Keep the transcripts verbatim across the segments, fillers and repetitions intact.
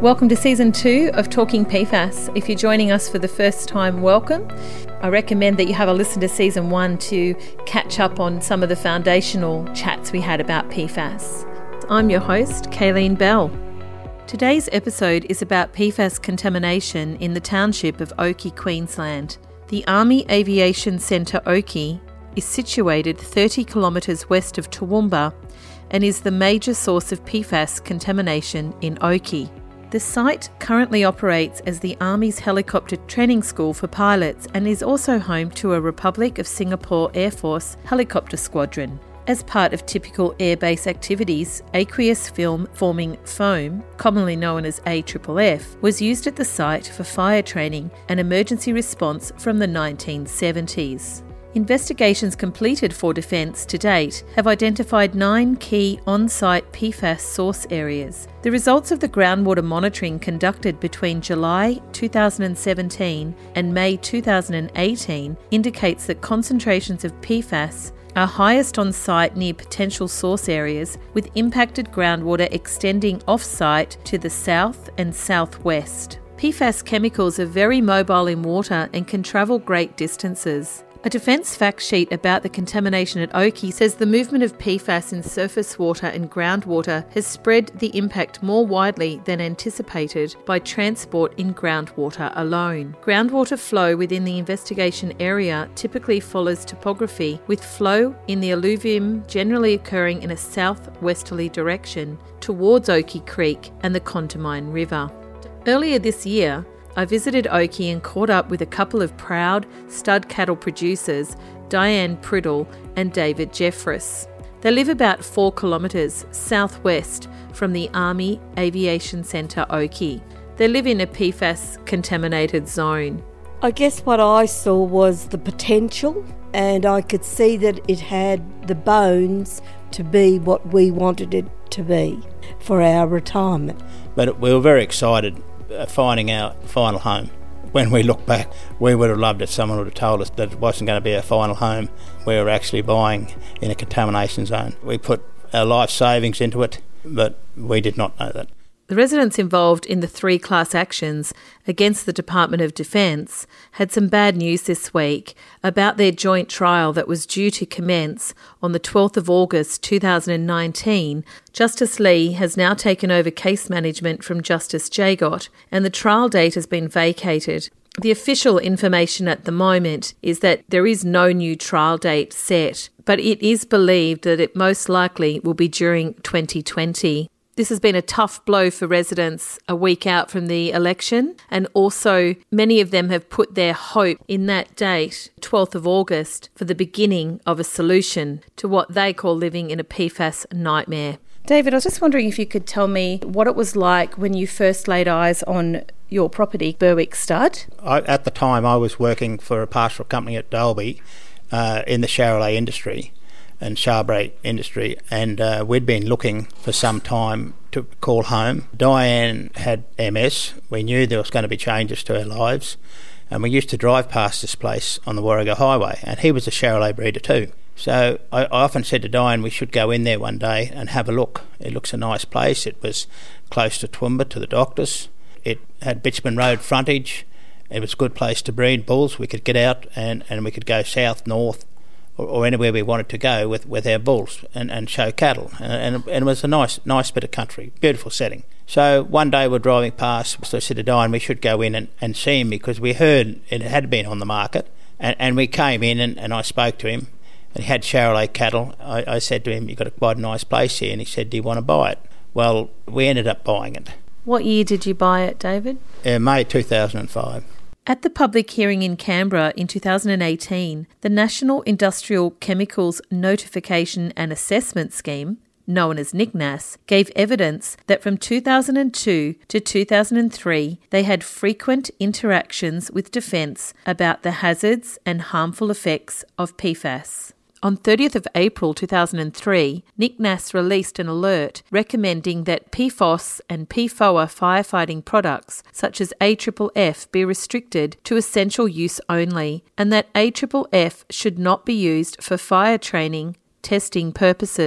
Welcome to Season two of Talking P FAS. If you're joining us for the first time, welcome. I recommend that you have a listen to Season one to catch up on some of the foundational chats we had about P FAS. I'm your host, Kayleen Bell. Today's episode is about P FAS contamination in the township of Oakey, Queensland. The Army Aviation Centre Oakey is situated thirty kilometres west of Toowoomba and is the major source of P FAS contamination in Oakey. The site currently operates as the Army's helicopter training school for pilots and is also home to a Republic of Singapore Air Force helicopter squadron. As part of typical airbase activities, aqueous film forming foam, commonly known as A F F, was used at the site for fire training and emergency response from the nineteen seventies. Investigations completed for Defence to date have identified nine key on-site P FAS source areas. The results of the groundwater monitoring conducted between July two thousand seventeen and May two thousand eighteen indicates that concentrations of P FAS are highest on site near potential source areas, with impacted groundwater extending off-site to the south and southwest. P FAS chemicals are very mobile in water and can travel great distances. A Defence fact sheet about the contamination at Oakey says the movement of P FAS in surface water and groundwater has spread the impact more widely than anticipated by transport in groundwater alone. Groundwater flow within the investigation area typically follows topography, with flow in the alluvium generally occurring in a southwesterly direction towards Oakey Creek and the Condamine River. Earlier this year, I visited Oakey and caught up with a couple of proud stud cattle producers, Diane Priddle and David Jeffress. They live about four kilometres southwest from the Army Aviation Centre Oakey. They live in a P FAS contaminated zone. I guess what I saw was the potential, and I could see that it had the bones to be what we wanted it to be for our retirement. But we were very excited finding our final home. When we look back, we would have loved if someone would have told us that it wasn't going to be our final home. We were actually buying in a contamination zone. We put our life savings into it, but we did not know that. The residents involved in the three class actions against the Department of Defence had some bad news this week about their joint trial that was due to commence on the twelfth of August two thousand nineteen. Justice Lee has now taken over case management from Justice Jagot, and the trial date has been vacated. The official information at the moment is that there is no new trial date set, but it is believed that it most likely will be during twenty twenty. This has been a tough blow for residents a week out from the election, and also many of them have put their hope in that date, twelfth of August, for the beginning of a solution to what they call living in a P FAS nightmare. David, I was just wondering if you could tell me what it was like when you first laid eyes on your property, Berwick Stud. I, at the time, I was working for a pastoral company at Dalby uh, in the Charolais industry and Charbray industry, and uh, we'd been looking for some time to call home. Diane had M S. We knew there was going to be changes to our lives, and we used to drive past this place on the Warrego Highway, and he was a Charolais breeder too. So I, I often said to Diane we should go in there one day and have a look. It looks a nice place. It was close to Toowoomba, to the doctors. It had Bitchman Road frontage. It was a good place to breed bulls. We could get out and, and we could go south, north, or, or anywhere we wanted to go with, with our bulls and, and show cattle. And, and, and it was a nice nice bit of country, beautiful setting. So one day we're driving past, so I said to Diane we should go in and, and see him, because we heard it had been on the market. And, and we came in and, and I spoke to him, and he had Charolais cattle. I, I said to him, you've got a quite a nice place here, and he said, do you want to buy it? Well, we ended up buying it. What year did you buy it, David? Uh, May two thousand five. At the public hearing in Canberra in two thousand eighteen, the National Industrial Chemicals Notification and Assessment Scheme, known as N I C N A S, gave evidence that from two thousand two to two thousand three they had frequent interactions with Defence about the hazards and harmful effects of P FAS. On thirtieth of April two thousand three, N I C N A S released an alert recommending that P FOS and P FOA firefighting products such as A F F be restricted to essential use only, and that A F F should not be used for fire training, testing purposes.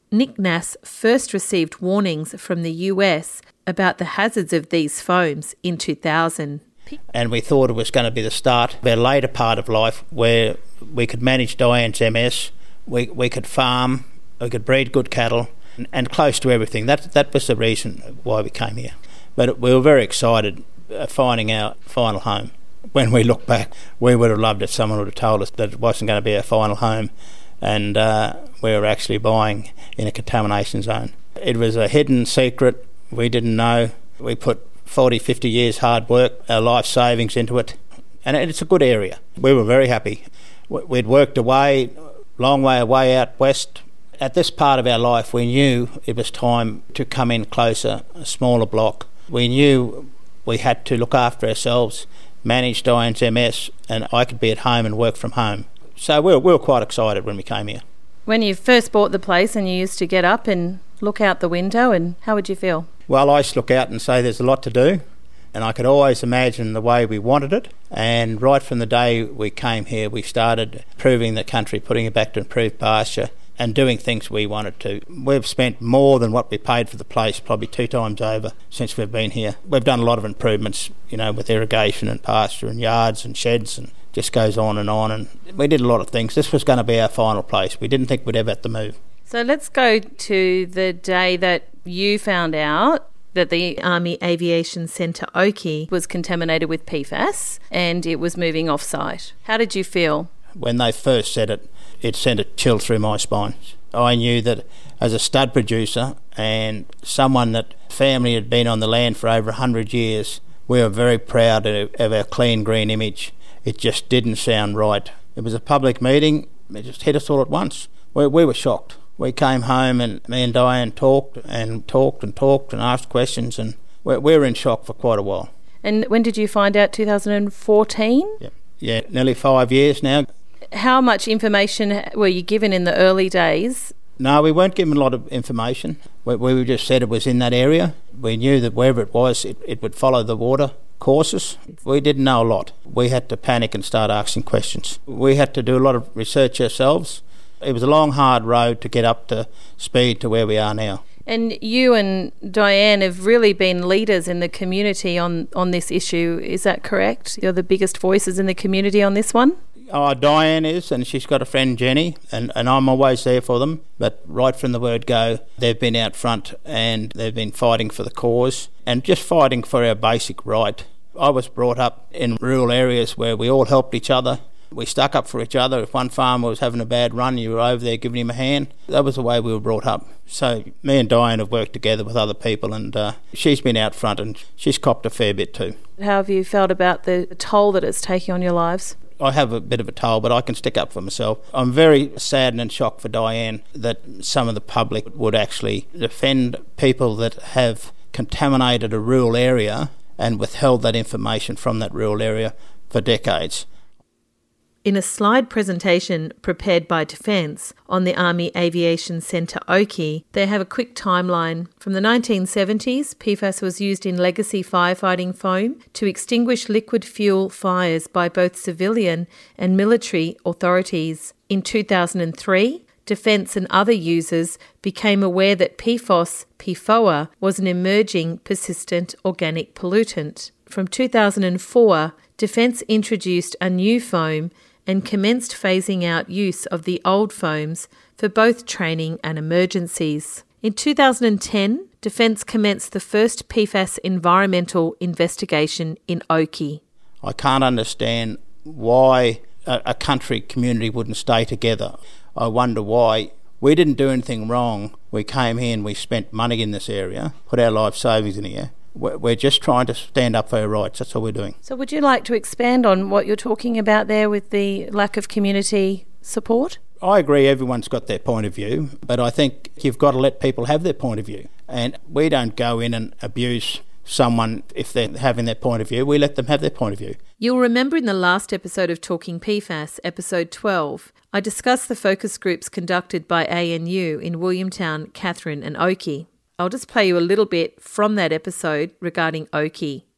Nick Nass first received warnings from the U S about the hazards of these foams in two thousand. And we thought it was going to be the start of our later part of life where we could manage Diane's M S, we we could farm, we could breed good cattle, and, and close to everything. That that was the reason why we came here. But we were very excited uh, finding our final home. When we look back, we would have loved if someone would have told us that it wasn't going to be our final home, and uh, we were actually buying in a contamination zone. It was a hidden secret. We didn't know. We put forty, fifty years hard work, our life savings into it, and it's a good area. We were very happy. We'd worked away, long way away out west. At this part of our life, we knew it was time to come in closer, a smaller block. We knew we had to look after ourselves, manage Diane's M S, and I could be at home and work from home. So we were, we were quite excited when we came here. When you first bought the place and you used to get up and look out the window, and how would you feel? Well, I used to look out and say there's a lot to do, and I could always imagine the way we wanted it. And right from the day we came here, we started improving the country, putting it back to improved pasture, and doing things we wanted to. We've spent more than what we paid for the place, probably two times over since we've been here. We've done a lot of improvements, you know, with irrigation and pasture and yards and sheds, and just goes on and on. And we did a lot of things. This was going to be our final place. We didn't think we'd ever have to move. So let's go to the day that you found out that the Army Aviation Centre Oakey was contaminated with P FAS and it was moving off-site. How did you feel? When they first said it, it sent a chill through my spine. I knew that as a stud producer and someone that family had been on the land for over one hundred years, we were very proud of our clean green image. It just didn't sound right. It was a public meeting. It just hit us all at once. We, we were shocked. We came home and me and Diane talked and talked and talked and asked questions, and we, we were in shock for quite a while. And when did you find out? two thousand fourteen? Yeah, yeah, nearly five years now. How much information were you given in the early days? No, we weren't given a lot of information. We, we just said it was in that area. We knew that wherever it was, it, it would follow the water courses. We didn't know a lot. We had to panic and start asking questions. We had to do a lot of research ourselves. It was a long, hard road to get up to speed to where we are now. And you and Diane have really been leaders in the community on, on this issue. Is that correct? You're the biggest voices in the community on this one? Oh, Diane is, and she's got a friend, Jenny, and, and I'm always there for them. But right from the word go, they've been out front and they've been fighting for the cause and just fighting for our basic right. I was brought up in rural areas where we all helped each other. We stuck up for each other. If one farmer was having a bad run, you were over there giving him a hand. That was the way we were brought up. So me and Diane have worked together with other people, and uh, she's been out front and she's copped a fair bit too. How have you felt about the toll that it's taking on your lives? I have a bit of a toll, but I can stick up for myself. I'm very saddened and shocked for Diane that some of the public would actually defend people that have contaminated a rural area and withheld that information from that rural area for decades. In a slide presentation prepared by Defence on the Army Aviation Centre Oakey, they have a quick timeline. From the nineteen seventies, P FAS was used in legacy firefighting foam to extinguish liquid fuel fires by both civilian and military authorities. In two thousand three, Defence and other users became aware that P FOS, P FOA, was an emerging persistent organic pollutant. From two thousand four, Defence introduced a new foam and commenced phasing out use of the old foams for both training and emergencies. In two thousand ten, Defence commenced the first P FAS environmental investigation in Oakey. I can't understand why a, a country community wouldn't stay together. I wonder why. We didn't do anything wrong. We came here and we spent money in this area, put our life savings in here. We're just trying to stand up for our rights. That's all we're doing. So would you like to expand on what you're talking about there with the lack of community support? I agree everyone's got their point of view, but I think you've got to let people have their point of view. And we don't go in and abuse someone if they're having their point of view. We let them have their point of view. You'll remember in the last episode of Talking P FAS, episode twelve, I discussed the focus groups conducted by A N U in Williamtown, Katherine and Oakey. I'll just play you a little bit from that episode regarding Oakey.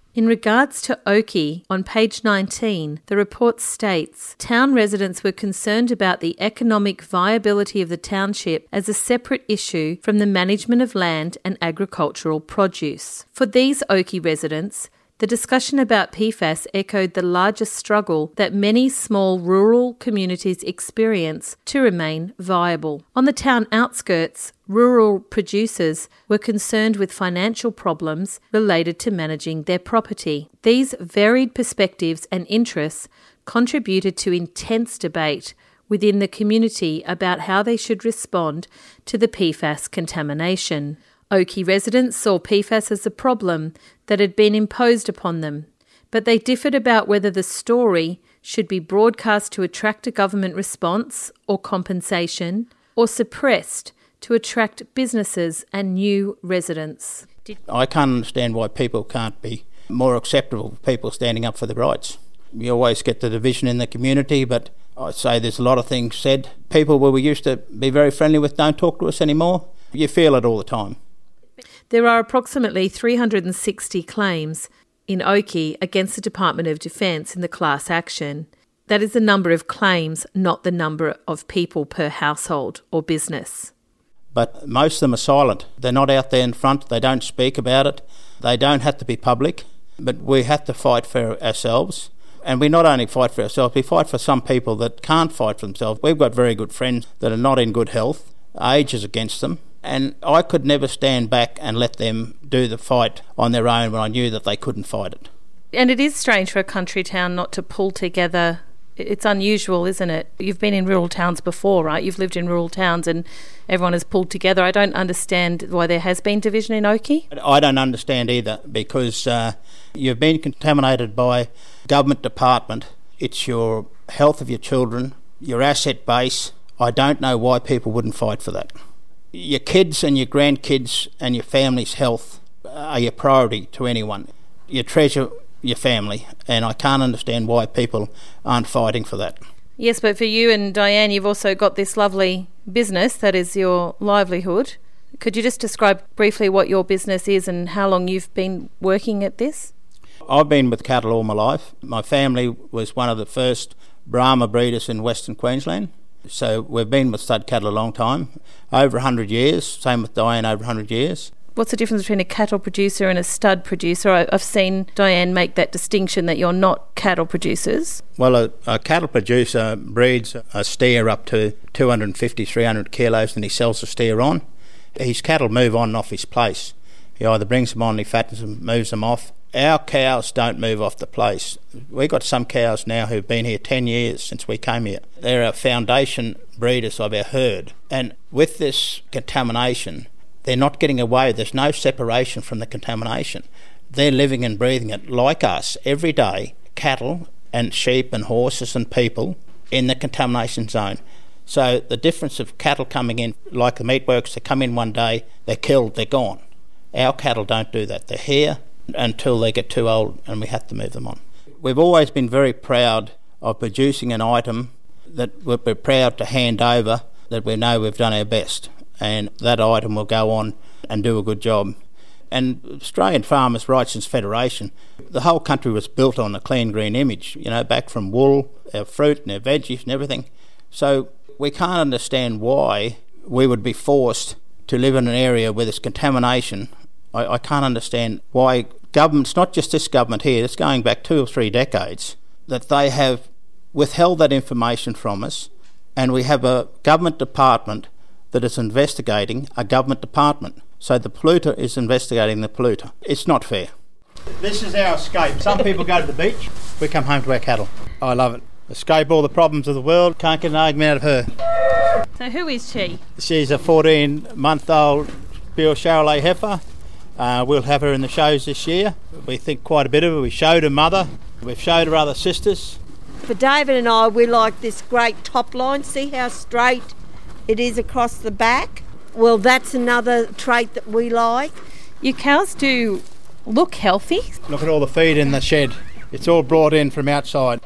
In regards to Oakey, on page nineteen, the report states, town residents were concerned about the economic viability of the township as a separate issue from the management of land and agricultural produce. For these Oakey residents, the discussion about P FAS echoed the largest struggle that many small rural communities experience to remain viable. On the town outskirts, rural producers were concerned with financial problems related to managing their property. These varied perspectives and interests contributed to intense debate within the community about how they should respond to the P FAS contamination. Oakey residents saw P FAS as a problem that had been imposed upon them, but they differed about whether the story should be broadcast to attract a government response or compensation, or suppressed to attract businesses and new residents. I can't understand why people can't be more acceptable of people standing up for their rights. You always get the division in the community, but I'd say there's a lot of things said. People where we used to be very friendly with don't talk to us anymore. You feel it all the time. There are approximately three hundred sixty claims in Oakey against the Department of Defence in the class action. That is the number of claims, not the number of people per household or business. But most of them are silent. They're not out there in front. They don't speak about it. They don't have to be public. But we have to fight for ourselves. And we not only fight for ourselves, we fight for some people that can't fight for themselves. We've got very good friends that are not in good health. Age is against them. And I could never stand back and let them do the fight on their own when I knew that they couldn't fight it. And it is strange for a country town not to pull together. It's unusual, isn't it? You've been in rural towns before, right? You've lived in rural towns and everyone has pulled together. I don't understand why there has been division in Oakey. I don't understand either, because uh, you've been contaminated by government department. It's your health of your children, your asset base. I don't know why people wouldn't fight for that. Your kids and your grandkids and your family's health are your priority to anyone. You treasure your family, and I can't understand why people aren't fighting for that. Yes, but for you and Diane, you've also got this lovely business that is your livelihood. Could you just describe briefly what your business is and how long you've been working at this? I've been with cattle all my life. My family was one of the first Brahma breeders in Western Queensland. So we've been with stud cattle a long time, over one hundred years, same with Diane, over one hundred years. What's the difference between a cattle producer and a stud producer? I've seen Diane make that distinction that you're not cattle producers. Well, a, a cattle producer breeds a steer up to two hundred fifty, three hundred kilos and he sells the steer on. His cattle move on and off his place. He either brings them on, he fattens them, moves them off. Our cows don't move off the place. We've got some cows now who've been here ten years since we came here. They're our foundation breeders of our herd. And with this contamination, they're not getting away. There's no separation from the contamination. They're living and breathing it like us every day, cattle and sheep and horses and people in the contamination zone. So the difference of cattle coming in, like the meatworks, they come in one day, they're killed, they're gone. Our cattle don't do that. They're here until they get too old and we have to move them on. We've always been very proud of producing an item that we're proud to hand over, that we know we've done our best, and that item will go on and do a good job. And Australian Farmers' Rights and Federation, the whole country was built on a clean green image, you know, back from wool, our fruit and our veggies and everything. So we can't understand why we would be forced to live in an area where there's contamination. I, I can't understand why governments, not just this government here, it's going back two or three decades, that they have withheld that information from us, and we have a government department that is investigating a government department. So the polluter is investigating the polluter. It's not fair. This is our escape. Some people go to the beach, we come home to our cattle. I love it. Escape all the problems of the world, can't get an argument out of her. So who is she? She's a fourteen-month-old pure Charolais heifer. Uh, we'll have her in the shows this year. We think quite a bit of her. We showed her mother. We've showed her other sisters. For David and I, we like this great top line. See how straight it is across the back? Well, that's another trait that we like. Your cows do look healthy. Look at all the feed in the shed. It's all brought in from outside.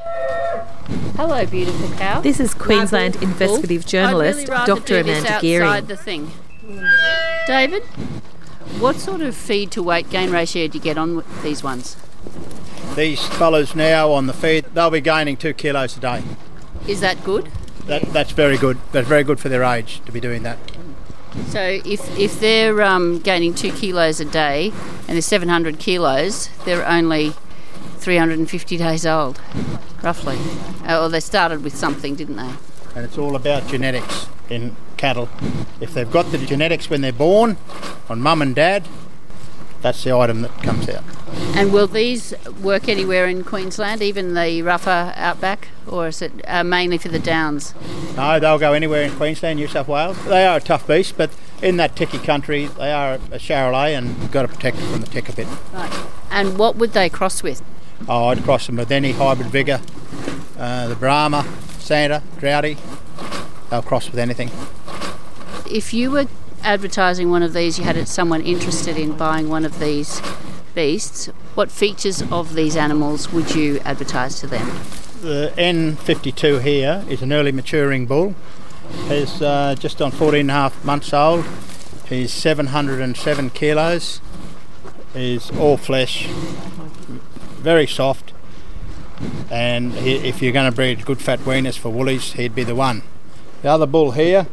Hello, beautiful cow. This is Queensland no, investigative journalist I'd really Doctor do Amanda this Gearing. Outside the thing. David, what sort of feed to weight gain ratio do you get on with these ones? These fellas now on the feed, they'll be gaining two kilos a day. Is that good? That, that's very good. That's very good for their age to be doing that. So if if they're um, gaining two kilos a day and they're seven hundred kilos, they're only three hundred fifty days old, roughly. Or they started with something, didn't they? And it's all about genetics in cattle. If they've got the genetics when they're born, on mum and dad, that's the item that comes out. And will these work anywhere in Queensland, even the rougher outback, or is it uh, mainly for the downs? No, they'll go anywhere in Queensland, New South Wales. They are a tough beast, but in that ticky country, they are a Charolais, and you've got to protect them from the tick a bit. Right. And what would they cross with? Oh, I'd cross them with any hybrid vigour, uh, the Brahma, Santa, Droughty. They'll cross with anything. If you were advertising one of these, you had someone interested in buying one of these beasts, what features of these animals would you advertise to them? The N fifty-two here is an early maturing bull. He's uh, just on fourteen and a half months old. He's seven hundred seven kilos. He's all flesh, very soft, and he, if you're going to breed good fat weaners for woolies, he'd be the one. The other bull here,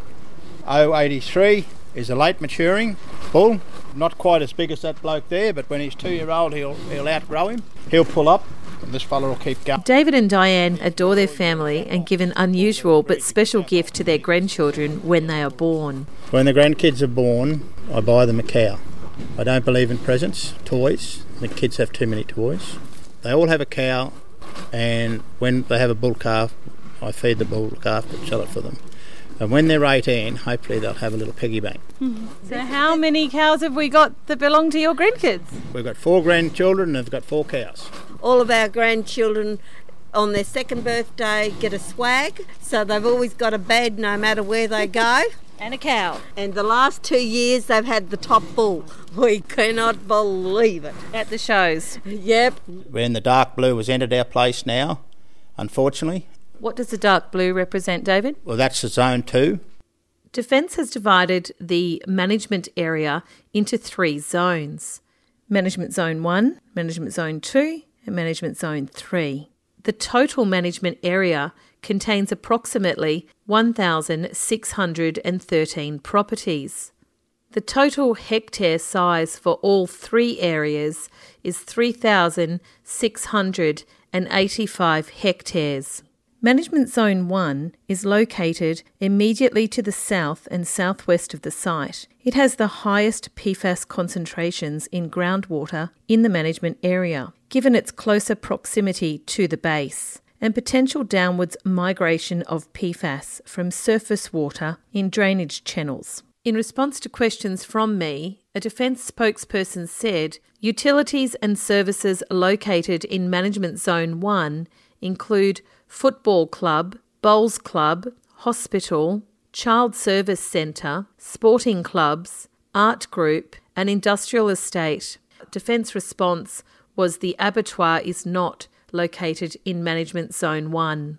O eighty-three, is a late maturing bull. Not quite as big as that bloke there, but when he's two year old he'll he'll outgrow him. He'll pull up and this fella will keep going. David and Diane adore their family and give an unusual but special gift to their grandchildren when they are born. When the grandkids are born, I buy them a cow. I don't believe in presents, toys. The kids have too many toys. They all have a cow, and when they have a bull calf, I feed the bull calf and sell it for them. And when they're eighteen, hopefully they'll have a little piggy bank. Mm-hmm. So how many cows have we got that belong to your grandkids? We've got four grandchildren and they've got four cows. All of our grandchildren on their second birthday get a swag, so they've always got a bed no matter where they go. And a cow. And the last two years they've had the top bull. We cannot believe it. At the shows. Yep. When the dark blue has entered our place now, unfortunately. What does the dark blue represent, David? Well, that's the zone two. Defence has divided the management area into three zones. Management Zone one, Management Zone two and Management Zone three. The total management area contains approximately one thousand six hundred thirteen properties. The total hectare size for all three areas is three thousand six hundred eighty-five hectares. Management Zone one is located immediately to the south and southwest of the site. It has the highest P FAS concentrations in groundwater in the management area, given its closer proximity to the base, and potential downwards migration of P FAS from surface water in drainage channels. In response to questions from me, a Defence spokesperson said, utilities and services located in Management Zone one include football club, bowls club, hospital, child service centre, sporting clubs, art group and industrial estate. Defence response was the abattoir is not located in Management Zone one.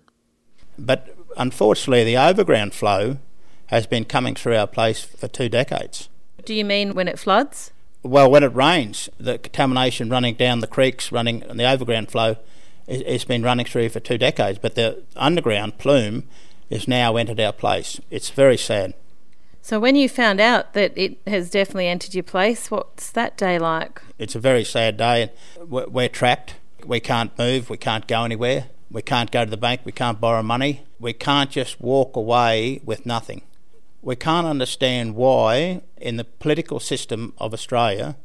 But unfortunately the overground flow has been coming through our place for two decades. Do you mean when it floods? Well, when it rains, the contamination running down the creeks, running and the overground flow, it's been running through for two decades, but the underground plume has now entered our place. It's very sad. So when you found out that it has definitely entered your place, what's that day like? It's a very sad day. We're, we're trapped. We can't move. We can't go anywhere. We can't go to the bank. We can't borrow money. We can't just walk away with nothing. We can't understand why, in the political system of Australia,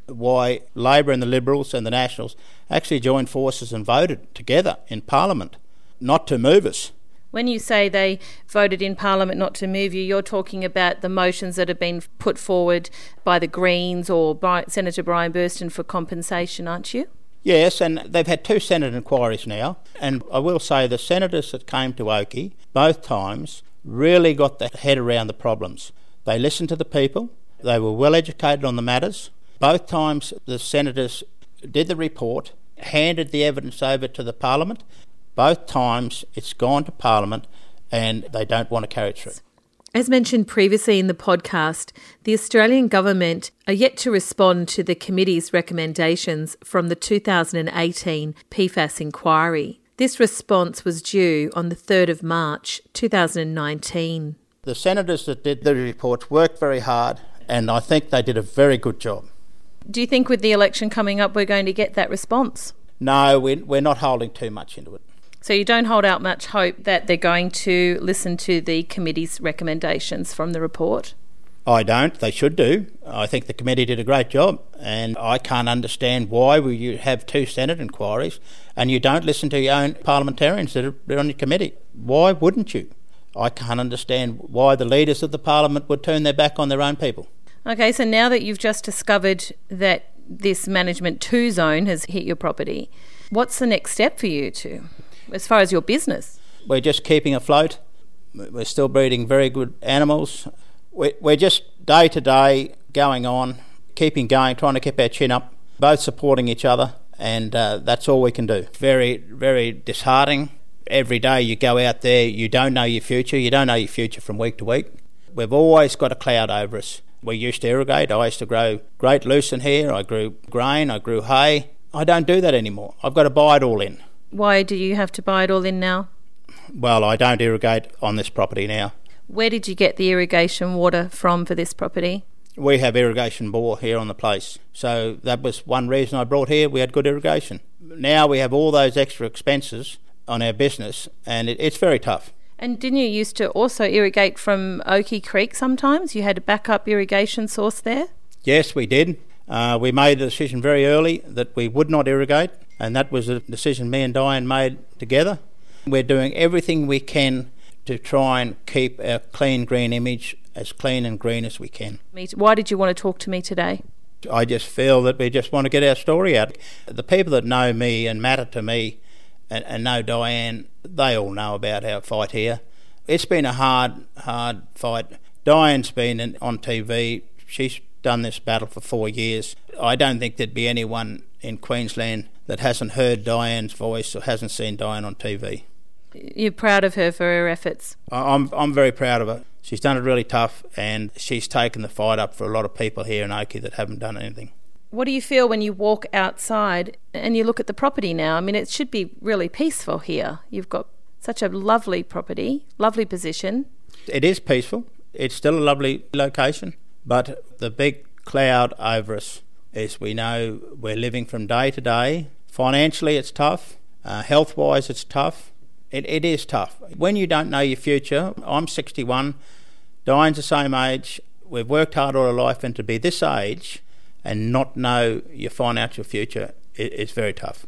why Labor and the Liberals and the Nationals actually joined forces and voted together in Parliament not to move us. When you say they voted in Parliament not to move you, you're talking about the motions that have been put forward by the Greens or by Senator Brian Burston for compensation, aren't you? Yes, and they've had two Senate inquiries now, and I will say the senators that came to Oakey both times really got their head around the problems. They listened to the people, they were well educated on the matters. Both times the senators did the report, handed the evidence over to the Parliament. Both times it's gone to Parliament and they don't want to carry it through. As mentioned previously in the podcast, the Australian government are yet to respond to the committee's recommendations from the two thousand eighteen P FAS inquiry. This response was due on the third of March two thousand nineteen. The senators that did the reports worked very hard, and I think they did a very good job. Do you think with the election coming up we're going to get that response? No, we're, we're not holding too much into it. So you don't hold out much hope that they're going to listen to the committee's recommendations from the report? I don't. They should do. I think the committee did a great job, and I can't understand why you have two Senate inquiries and you don't listen to your own parliamentarians that are on your committee. Why wouldn't you? I can't understand why the leaders of the parliament would turn their back on their own people. Okay, so now that you've just discovered that this Management two zone has hit your property, what's the next step for you two, as far as your business? We're just keeping afloat. We're still breeding very good animals. We're just day to day going on, keeping going, trying to keep our chin up, both supporting each other, and uh, that's all we can do. Very, very disheartening. Every day you go out there, you don't know your future. You don't know your future from week to week. We've always got a cloud over us. We used to irrigate. I used to grow great lucerne here. I grew grain. I grew hay. I don't do that anymore. I've got to buy it all in. Why do you have to buy it all in now? Well, I don't irrigate on this property now. Where did you get the irrigation water from for this property? We have irrigation bore here on the place. So that was one reason I brought here. We had good irrigation. Now we have all those extra expenses on our business, and it, it's very tough. And didn't you used to also irrigate from Oakey Creek sometimes? You had a backup irrigation source there? Yes, we did. Uh, we made the decision very early that we would not irrigate, and that was a decision me and Diane made together. We're doing everything we can to try and keep our clean green image as clean and green as we can. Why did you want to talk to me today? I just feel that we just want to get our story out. The people that know me and matter to me and, and know Diane, they all know about our fight here. It's been a hard, hard fight. Diane's been in, on T V. She's done this battle for four years. I don't think there'd be anyone in Queensland that hasn't heard Diane's voice or hasn't seen Diane on T V. You're proud of her for her efforts? I'm I'm very proud of her. She's done it really tough, and she's taken the fight up for a lot of people here in Oakey that haven't done anything. What do you feel when you walk outside and you look at the property now? I mean, it should be really peaceful here. You've got such a lovely property, lovely position. It is peaceful. It's still a lovely location, but the big cloud over us is we know we're living from day to day. Financially, it's tough. Uh, health-wise, it's tough. It, it is tough. When you don't know your future, I'm sixty-one, Diane's the same age, we've worked hard all our life, and to be this age and not know your financial future is it, very tough.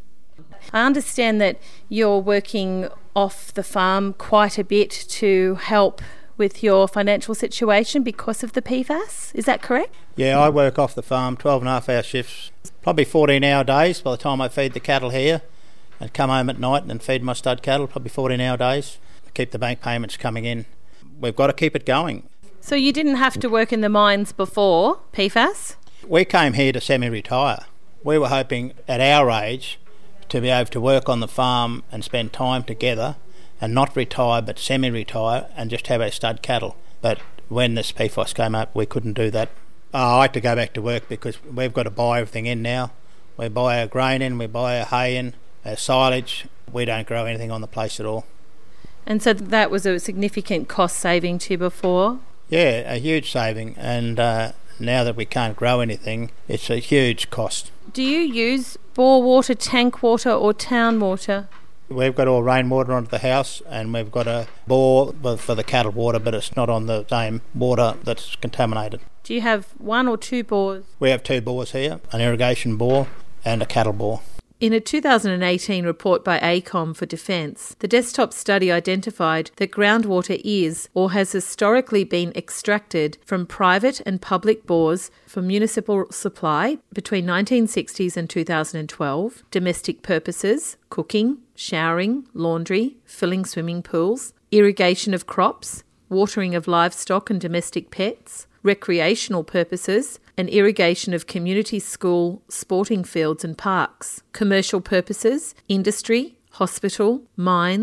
I understand that you're working off the farm quite a bit to help with your financial situation because of the P FAS, is that correct? Yeah, I work off the farm, twelve and a half hour shifts, probably fourteen hour days by the time I feed the cattle here. And come home at night and feed my stud cattle, probably fourteen hour days, keep the bank payments coming in. We've got to keep it going. So you didn't have to work in the mines before P FAS? We came here to semi-retire. We were hoping at our age to be able to work on the farm and spend time together and not retire but semi-retire and just have our stud cattle. But when this P FAS came up, we couldn't do that. Oh, I had to go back to work because we've got to buy everything in now. We buy our grain in, we buy our hay in, our silage. We don't grow anything on the place at all. And so that was a significant cost saving to you before? Yeah, a huge saving, and uh, now that we can't grow anything, it's a huge cost. Do you use bore water, tank water or town water? We've got all rainwater onto the house, and we've got a bore for the cattle water, but it's not on the same water that's contaminated. Do you have one or two bores? We have two bores here, an irrigation bore and a cattle bore. In a two thousand eighteen report by AECOM for Defence, the desktop study identified that groundwater is or has historically been extracted from private and public bores for municipal supply between nineteen sixties and two thousand twelve, domestic purposes, cooking, showering, laundry, filling swimming pools, irrigation of crops, watering of livestock and domestic pets, recreational purposes, and irrigation of community school, sporting fields and parks, commercial purposes, industry, hospital, mines,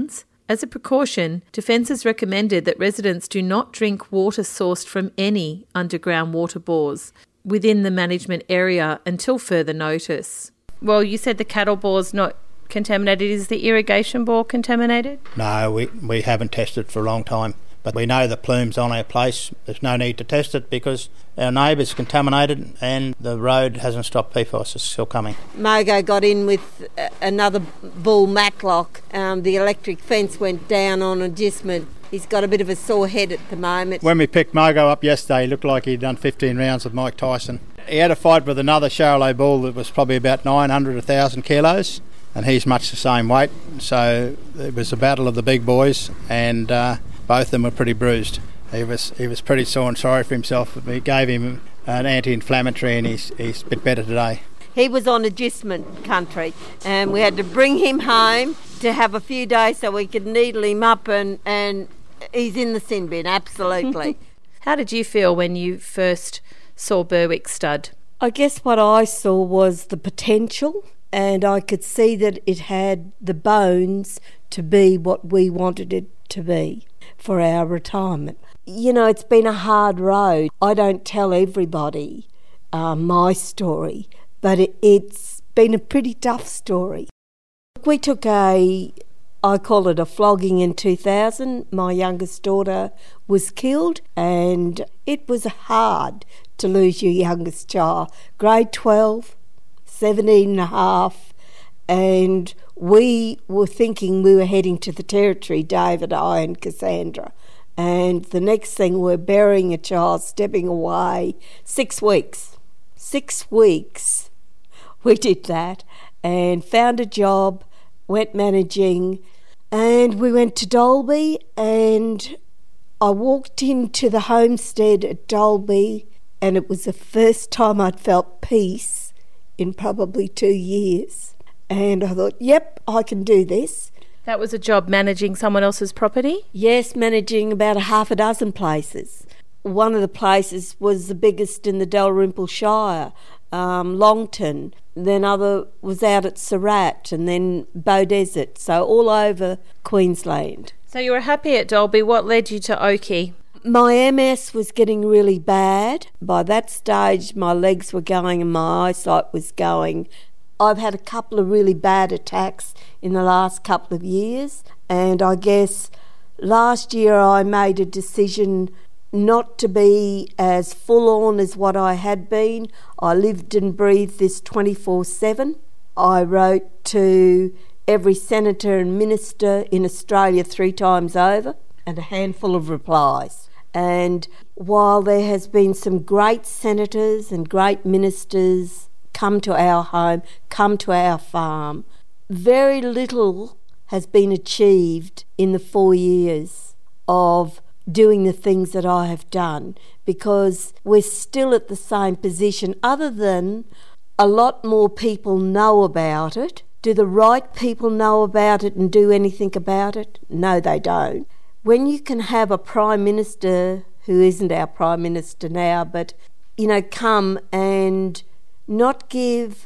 As a precaution, Defence has recommended that residents do not drink water sourced from any underground water bores within the management area until further notice. Well, you said the cattle bore's not contaminated. Is the irrigation bore contaminated? No, we, we haven't tested for a long time. But we know the plume's on our place. There's no need to test it because our neighbour's contaminated and the road hasn't stopped. P FAS is still coming. Mogo got in with another bull, Matlock. Um, the electric fence went down on adjustment. He's got a bit of a sore head at the moment. When we picked Mogo up yesterday, he looked like he'd done fifteen rounds with Mike Tyson. He had a fight with another Charolais bull that was probably about nine hundred, one thousand kilos, and he's much the same weight. So it was a battle of the big boys, and uh, both of them were pretty bruised. He was he was pretty sore and sorry for himself. We gave him an anti-inflammatory and he's, he's a bit better today. He was on adjustment country and we had to bring him home to have a few days so we could needle him up, and, and he's in the sin bin, absolutely. How did you feel when you first saw Berwick stud? I guess what I saw was the potential, and I could see that it had the bones to be what we wanted it to be for our retirement. You know, it's been a hard road. I don't tell everybody uh, my story, but it, it's been a pretty tough story. We took a, I call it a flogging in two thousand. My youngest daughter was killed, and it was hard to lose your youngest child. Grade twelve, seventeen and a half, and we were thinking we were heading to the Territory, David, I and Cassandra. And the next thing, we're burying a child, stepping away. Six weeks. Six weeks we did that and found a job, went managing, and we went to Dalby, and I walked into the homestead at Dalby, and it was the first time I'd felt peace in probably two years. And I thought, yep, I can do this. That was a job managing someone else's property? Yes, managing about a half a dozen places. One of the places was the biggest in the Dalrymple Shire, um, Longton. Then other was out at Surat, and then Beaudesert, so all over Queensland. So you were happy at Dalby. What led you to Oakey? My M S was getting really bad. By that stage, my legs were going and my eyesight was going. I've had a couple of really bad attacks in the last couple of years, and I guess last year I made a decision not to be as full on as what I had been. I lived and breathed this twenty-four seven. I wrote to every senator and minister in Australia three times over, and a handful of replies. And while there has been some great senators and great ministers come to our home, come to our farm, very little has been achieved in the four years of doing the things that I have done, because we're still at the same position, other than a lot more people know about it. Do the right people know about it and do anything about it? No, they don't. When you can have a Prime Minister, who isn't our Prime Minister now, but, you know, come and not give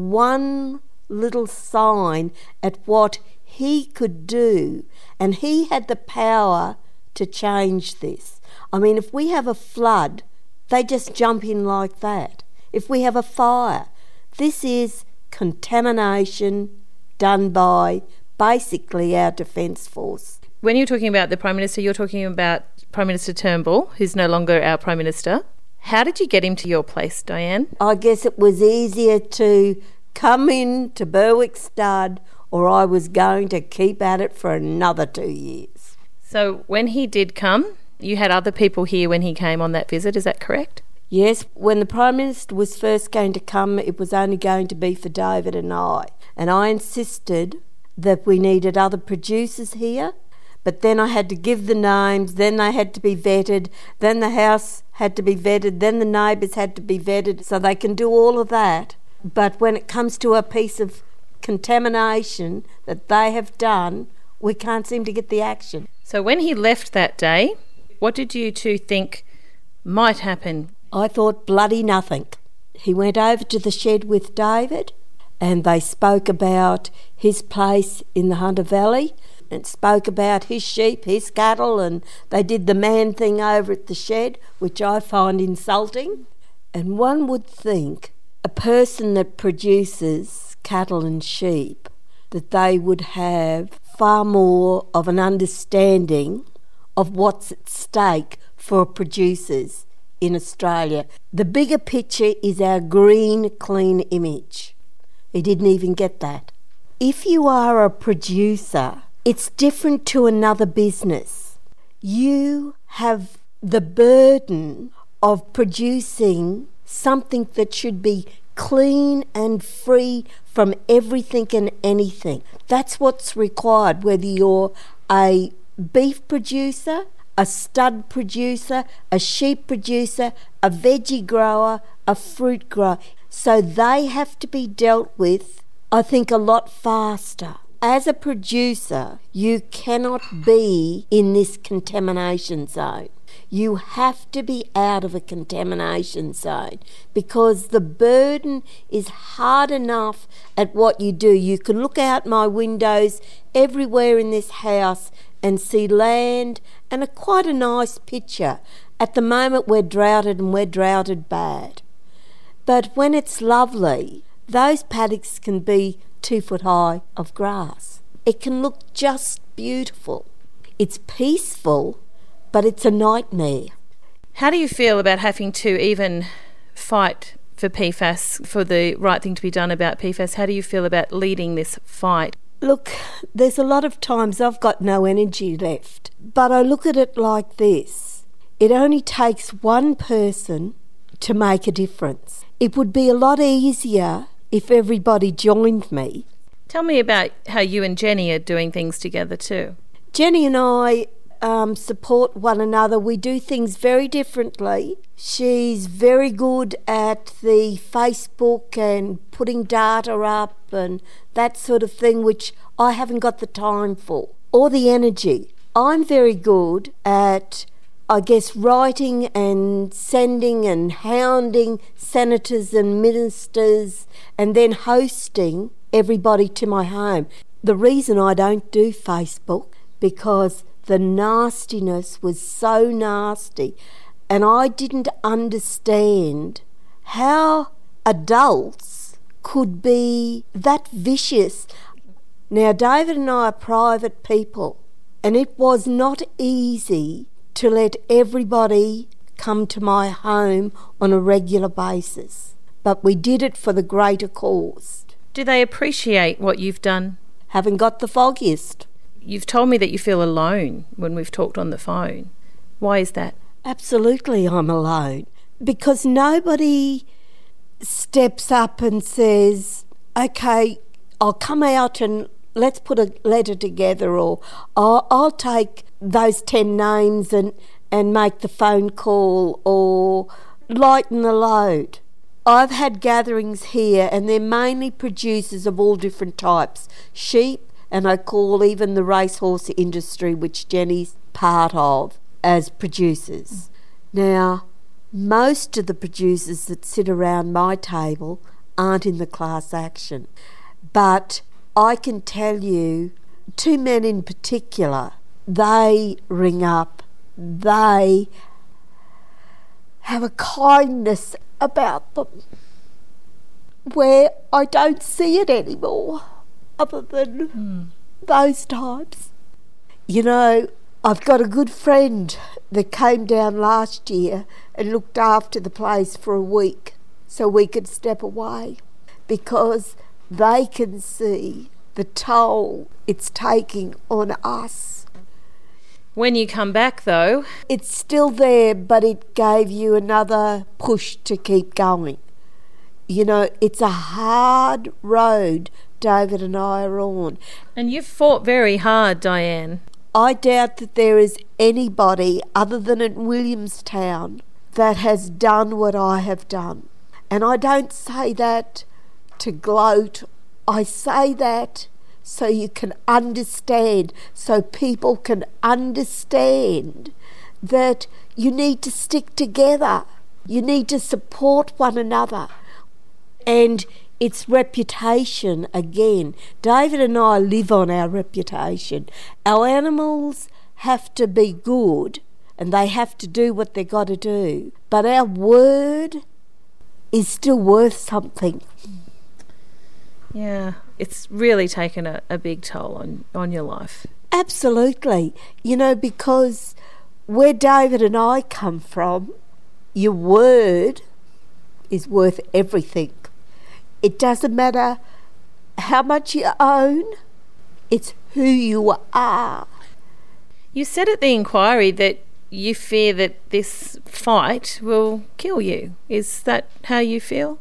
one little sign at what he could do, and he had the power to change this. I mean, if we have a flood, they just jump in like that. If we have a fire, this is contamination done by basically our Defence Force. When you're talking about the Prime Minister, you're talking about Prime Minister Turnbull, who's no longer our Prime Minister. How did you get him to your place, Diane? I guess it was easier to come in to Berwick Stud, or I was going to keep at it for another two years. So when he did come, you had other people here when he came on that visit, is that correct? Yes, when the Prime Minister was first going to come, it was only going to be for David and I. And I insisted that we needed other producers here, but then I had to give the names, then they had to be vetted, then the house had to be vetted, then the neighbours had to be vetted, so they can do all of that. But when it comes to a piece of contamination that they have done, we can't seem to get the action. So when he left that day, what did you two think might happen? I thought bloody nothing. He went over to the shed with David, and they spoke about his place in the Hunter Valley. and spoke about his sheep, his cattle, and they did the man thing over at the shed, which I find insulting. And one would think a person that produces cattle and sheep, that they would have far more of an understanding of what's at stake for producers in Australia. The bigger picture is our green, clean image. He didn't even get that. If you are a producer, it's different to another business. You have the burden of producing something that should be clean and free from everything and anything. That's what's required, whether you're a beef producer, a stud producer, a sheep producer, a veggie grower, a fruit grower. So they have to be dealt with, I think, a lot faster. As a producer, you cannot be in this contamination zone. You have to be out of a contamination zone because the burden is hard enough at what you do. You can look out my windows everywhere in this house and see land and a quite a nice picture. At the moment we're droughted and we're droughted bad. But when it's lovely, those paddocks can be two foot high of grass. It can look just beautiful. It's peaceful, but it's a nightmare. How do you feel about having to even fight for P FAS, for the right thing to be done about P FAS? How do you feel about leading this fight? Look, there's a lot of times I've got no energy left, but I look at it like this. It only takes one person to make a difference. It would be a lot easier if everybody joined me. Tell me about how you and Jenny are doing things together too. Jenny and I um, support one another. We do things very differently. She's very good at the Facebook and putting data up and that sort of thing, which I haven't got the time for, or the energy. I'm very good at, I guess, writing and sending and hounding senators and ministers and then hosting everybody to my home. The reason I don't do Facebook, because the nastiness was so nasty and I didn't understand how adults could be that vicious. Now, David and I are private people, and it was not easy to let everybody come to my home on a regular basis. But we did it for the greater cause. Do they appreciate what you've done? Haven't got the foggiest. You've told me that you feel alone when we've talked on the phone. Why is that? Absolutely, I'm alone. Because nobody steps up and says, okay, I'll come out and let's put a letter together, or I'll, I'll take those ten names and, and make the phone call, or lighten the load. I've had gatherings here and they're mainly producers of all different types. Sheep, and I call even the racehorse industry, which Jenny's part of, as producers. Now, most of the producers that sit around my table aren't in the class action. But I can tell you, two men in particular, they ring up, they have a kindness about them where I don't see it anymore other than mm. those times. You know, I've got a good friend that came down last year and looked after the place for a week so we could step away, because they can see the toll it's taking on us. When you come back, though, it's still there, but it gave you another push to keep going. You know, it's a hard road David and I are on. And you've fought very hard, Diane. I doubt that there is anybody other than in Williamstown that has done what I have done. And I don't say that to gloat. I say that so you can understand, so people can understand that you need to stick together. You need to support one another. And It's reputation again. David and I live on our reputation. Our animals have to be good and they have to do what they've got to do. But our word is still worth something. Yeah, it's really taken a, a big toll on, on your life. Absolutely. You know, because where David and I come from, your word is worth everything. It doesn't matter how much you own, it's who you are. You said at the inquiry that you fear that this fight will kill you. Is that how you feel?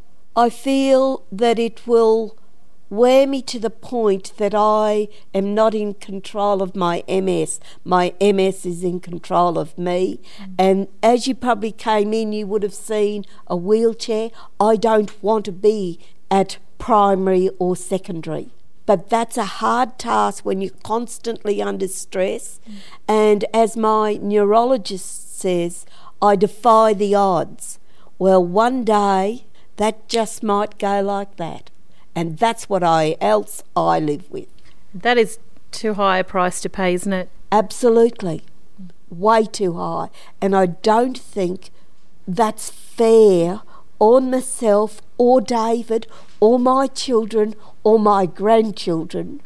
I feel that it will wear me to the point that I am not in control of my M S. My M S is in control of me. Mm. And as you probably came in, you would have seen a wheelchair. I don't want to be at primary or secondary. But that's a hard task when you're constantly under stress. Mm. And as my neurologist says, I defy the odds. Well, one day that just might go like that. And that's what I else I live with. That is too high a price to pay, isn't it? Absolutely. Way too high. And I don't think that's fair on myself or David or my children or my grandchildren.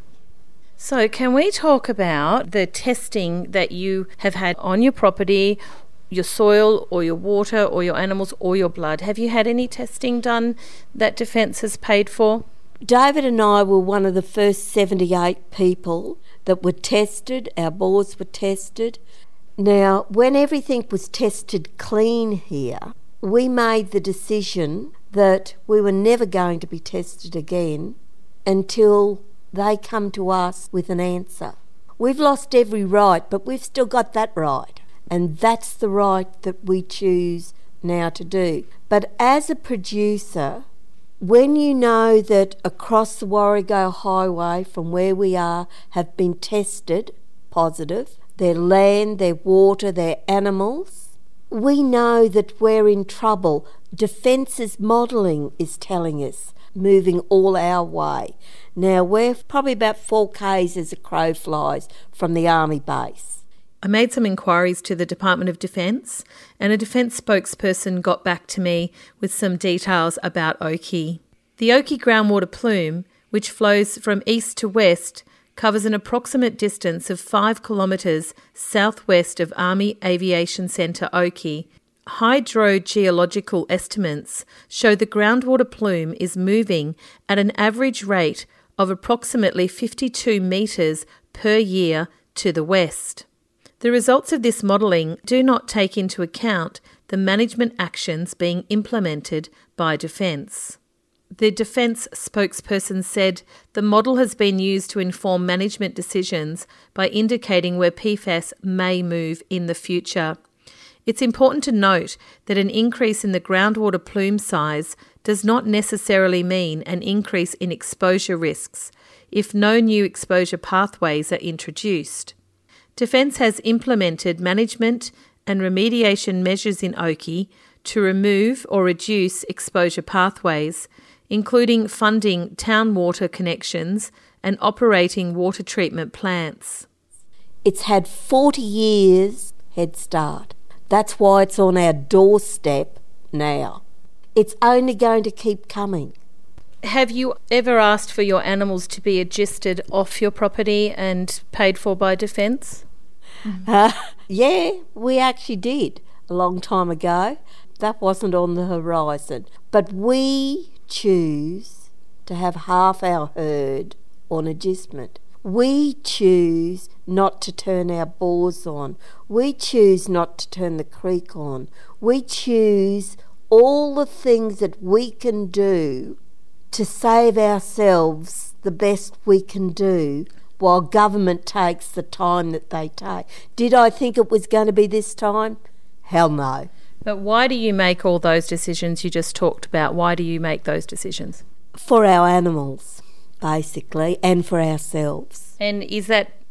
So can we talk about the testing that you have had on your property, your soil or your water or your animals or your blood? Have you had any testing done that Defence has paid for? David and I were one of the first seventy-eight people that were tested. Our bores were tested. Now, when everything was tested clean here, we made the decision that we were never going to be tested again until they come to us with an answer. We've lost every right, but we've still got that right. And that's the right that we choose now to do. But as a producer, when you know that across the Warrego Highway from where we are have been tested positive, their land, their water, their animals, we know that we're in trouble. Defence's modelling is telling us, moving all our way. Now, we're probably about four k's as a crow flies from the Army base. I made some inquiries to the Department of Defence, and a Defence spokesperson got back to me with some details about Oakey. The Oakey groundwater plume, which flows from east to west, covers an approximate distance of five kilometres southwest of Army Aviation Centre Oakey. Hydrogeological estimates show the groundwater plume is moving at an average rate of approximately fifty-two metres per year to the west. The results of this modelling do not take into account the management actions being implemented by Defence. The Defence spokesperson said the model has been used to inform management decisions by indicating where P FAS may move in the future. It's important to note that an increase in the groundwater plume size does not necessarily mean an increase in exposure risks if no new exposure pathways are introduced. Defence has implemented management and remediation measures in Oakey to remove or reduce exposure pathways, including funding town water connections and operating water treatment plants. It's had forty years head start. That's why it's on our doorstep now. It's only going to keep coming. Have you ever asked for your animals to be agisted off your property and paid for by Defence? Mm-hmm. Uh, yeah, we actually did a long time ago. That wasn't on the horizon. But we choose to have half our herd on agistment. We choose not to turn our bores on. We choose not to turn the creek on. We choose all the things that we can do to save ourselves the best we can do while government takes the time that they take. Did I think it was going to be this time? Hell no. But why do you make all those decisions you just talked about? Why do you make those decisions? For our animals, basically, and for ourselves. And is that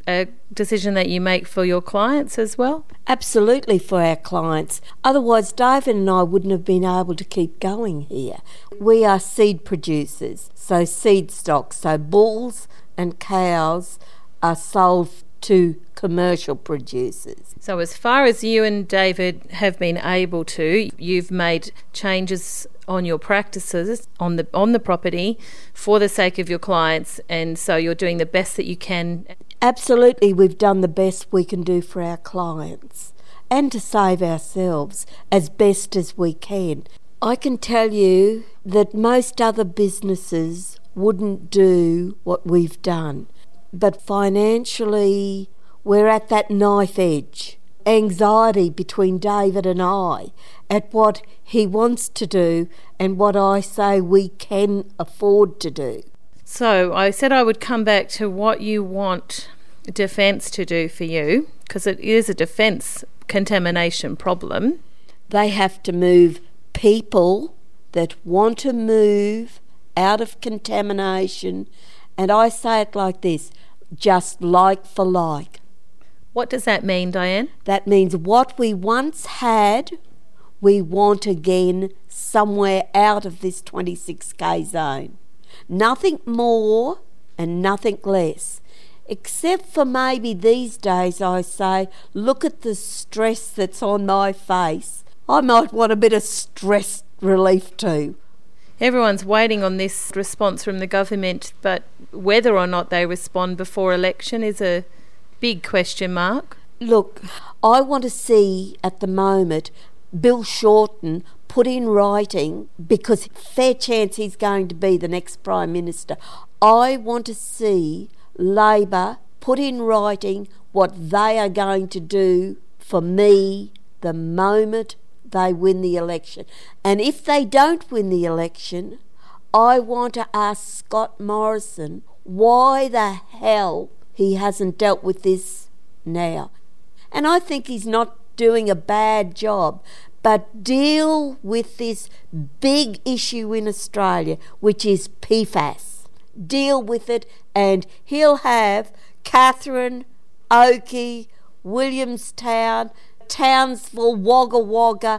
a decision that you make for your clients as well? Absolutely, for our clients. Otherwise, David and I wouldn't have been able to keep going here. We are seed producers, so seed stock, so bulls and cows are sold to commercial producers. So as far as you and David have been able to, you've made changes on your practices on the on the property for the sake of your clients, and so you're doing the best that you can. Absolutely, we've done the best we can do for our clients and to save ourselves as best as we can. I can tell you that most other businesses wouldn't do what we've done, but financially we're at that knife edge. Anxiety between David and I at what he wants to do and what I say we can afford to do. So I said I would come back to what you want Defence to do for you, because it is a defence contamination problem. They have to move people that want to move out of contamination, and I say it like this, just like for like. What does that mean, Diane? That means what we once had, we want again somewhere out of this twenty-six K zone. Nothing more and nothing less. Except for maybe these days, I say, look at the stress that's on my face. I might want a bit of stress relief too. Everyone's waiting on this response from the government, but whether or not they respond before election is a big question mark. Look, I want to see at the moment Bill Shorten put in writing, because fair chance he's going to be the next Prime Minister. I want to see Labor put in writing what they are going to do for me the moment they win the election. And if they don't win the election, I want to ask Scott Morrison why the hell he hasn't dealt with this now. And I think he's not doing a bad job, but deal with this big issue in Australia, which is P FAS. Deal with it, and he'll have Catherine, Oakey, Williamstown, Townsville, Wagga Wagga,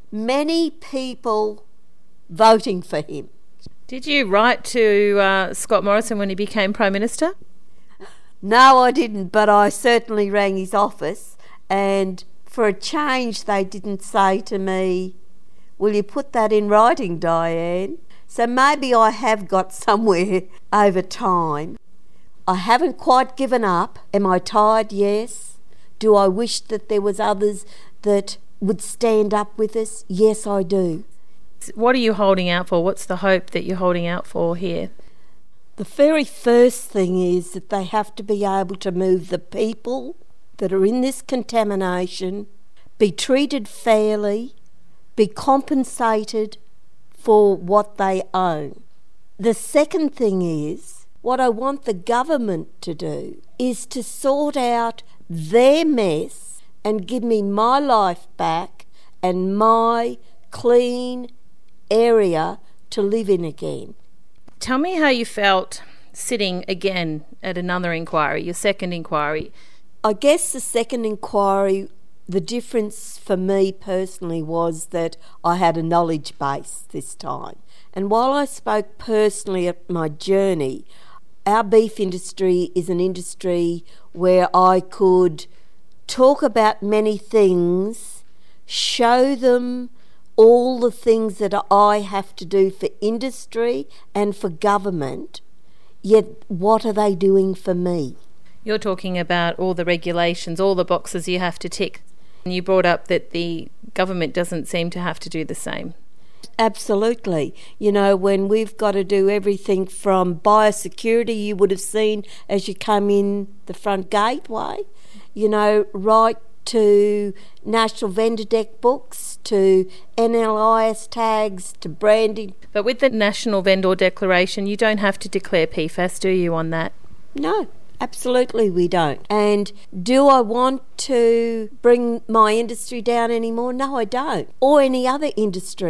many people voting for him. Did you write to uh, Scott Morrison when he became Prime Minister? No, I didn't, but I certainly rang his office, and for a change they didn't say to me, will you put that in writing, Diane? So maybe I have got somewhere over time. I haven't quite given up. Am I tired? Yes. Do I wish that there was others that would stand up with us? Yes, I do. What are you holding out for? What's the hope that you're holding out for here? The very first thing is that they have to be able to move the people that are in this contamination, be treated fairly, be compensated for what they own. The second thing is, what I want the government to do is to sort out their mess and give me my life back and my clean area to live in again. Tell me how you felt sitting again at another inquiry, your second inquiry. I guess the second inquiry, the difference for me personally was that I had a knowledge base this time. And while I spoke personally at my journey, our beef industry is an industry where I could talk about many things, show them all the things that I have to do for industry and for government, yet what are they doing for me? You're talking about all the regulations, all the boxes you have to tick. And you brought up that the government doesn't seem to have to do the same. Absolutely. You know, when we've got to do everything from biosecurity, you would have seen as you come in the front gateway, you know, right to National Vendor Deck books, to N L I S tags, to branding. But with the National Vendor Declaration, you don't have to declare P FAS, do you, on that? No. Absolutely we don't. And do I want to bring my industry down anymore? No, I don't. Or any other industry.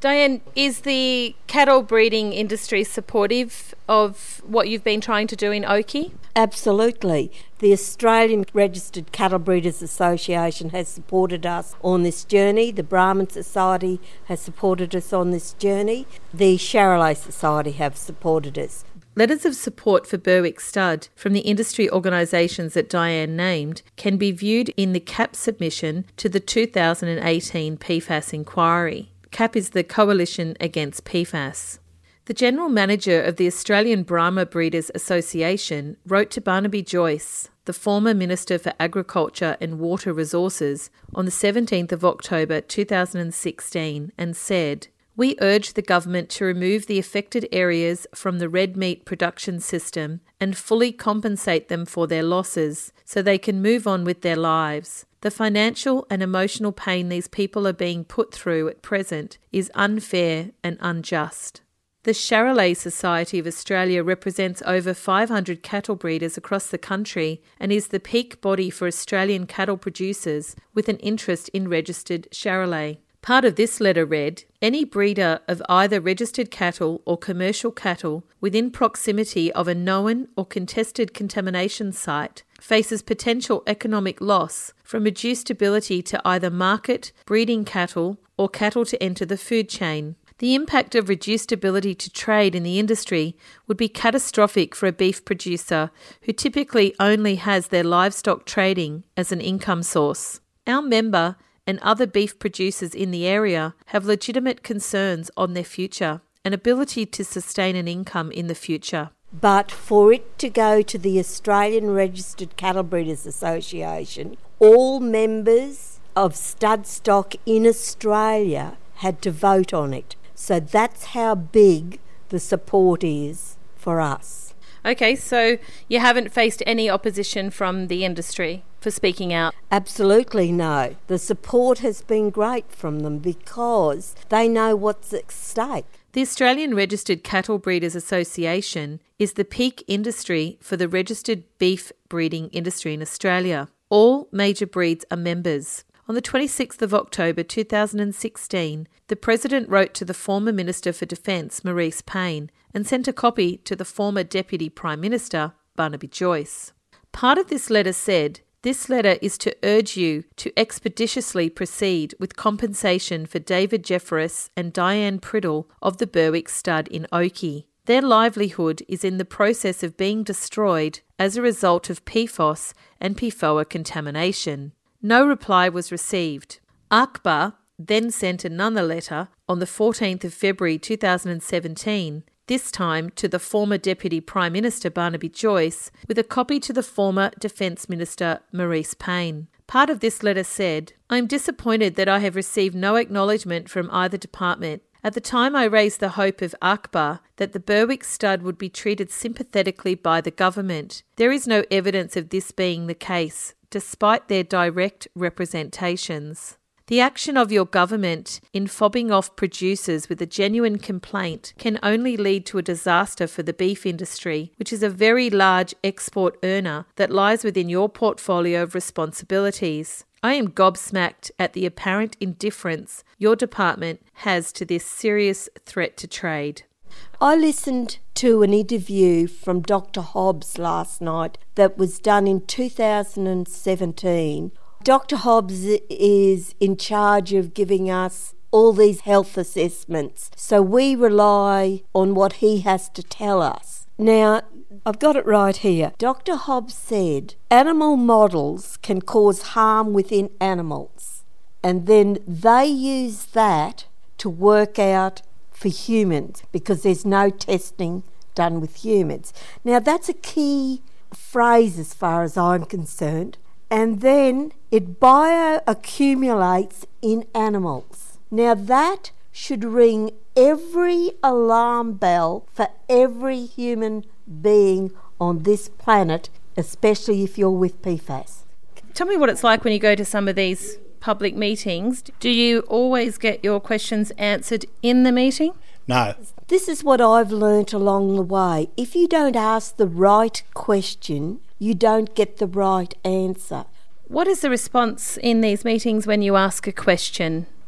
Diane, is the cattle breeding industry supportive of what you've been trying to do in Oakey? Absolutely. The Australian Registered Cattle Breeders Association has supported us on this journey. The Brahman Society has supported us on this journey. The Charolais Society have supported us. Letters of support for Berwick Stud from the industry organisations that Diane named can be viewed in the C A P submission to the two thousand eighteen P FAS inquiry. C A P is the Coalition Against P FAS. The General Manager of the Australian Brahma Breeders Association wrote to Barnaby Joyce, the former Minister for Agriculture and Water Resources, on the seventeenth of October two thousand sixteen and said, "We urge the government to remove the affected areas from the red meat production system and fully compensate them for their losses so they can move on with their lives. The financial and emotional pain these people are being put through at present is unfair and unjust." The Charolais Society of Australia represents over five hundred cattle breeders across the country and is the peak body for Australian cattle producers with an interest in registered Charolais. Part of this letter read, "Any breeder of either registered cattle or commercial cattle within proximity of a known or contested contamination site faces potential economic loss from reduced ability to either market, breeding cattle, or cattle to enter the food chain. The impact of reduced ability to trade in the industry would be catastrophic for a beef producer who typically only has their livestock trading as an income source. Our member and other beef producers in the area have legitimate concerns on their future and ability to sustain an income in the future." But for it to go to the Australian Registered Cattle Breeders Association, all members of stud stock in Australia had to vote on it. So that's how big the support is for us. Okay, so you haven't faced any opposition from the industry for speaking out? Absolutely no. The support has been great from them because they know what's at stake. The Australian Registered Cattle Breeders Association is the peak industry for the registered beef breeding industry in Australia. All major breeds are members. On the twenty-sixth of October two thousand sixteen, the President wrote to the former Minister for Defence, Marise Payne, and sent a copy to the former Deputy Prime Minister, Barnaby Joyce. Part of this letter said, "This letter is to urge you to expeditiously proceed with compensation for David Jeffress and Diane Priddle of the Berwick Stud in Oakey. Their livelihood is in the process of being destroyed as a result of P FOS and P FOA contamination." No reply was received. ACBA then sent another letter on the fourteenth of February two thousand seventeen, this time to the former Deputy Prime Minister Barnaby Joyce, with a copy to the former Defence Minister Marise Payne. Part of this letter said, "I am disappointed that I have received no acknowledgement from either department. At the time I raised the hope of ACBA that the Berwick Stud would be treated sympathetically by the government. There is no evidence of this being the case, despite their direct representations. The action of your government in fobbing off producers with a genuine complaint can only lead to a disaster for the beef industry, which is a very large export earner that lies within your portfolio of responsibilities. I am gobsmacked at the apparent indifference your department has to this serious threat to trade." I listened to an interview from Doctor Hobbs last night that was done in two thousand seventeen. Doctor Hobbs is in charge of giving us all these health assessments, so we rely on what he has to tell us. Now, I've got it right here. Doctor Hobbs said animal models can cause harm within animals, and then they use that to work out for humans because there's no testing done with humans. Now, that's a key phrase as far as I'm concerned. And then it bioaccumulates in animals. Now, that should ring every alarm bell for every human being on this planet, especially if you're with P FAS. Tell me what it's like when you go to some of these public meetings. Do you always get your questions answered in the meeting? No. This is what I've learnt along the way. If you don't ask the right question, you don't get the right answer. What is the response in these meetings when you ask a question?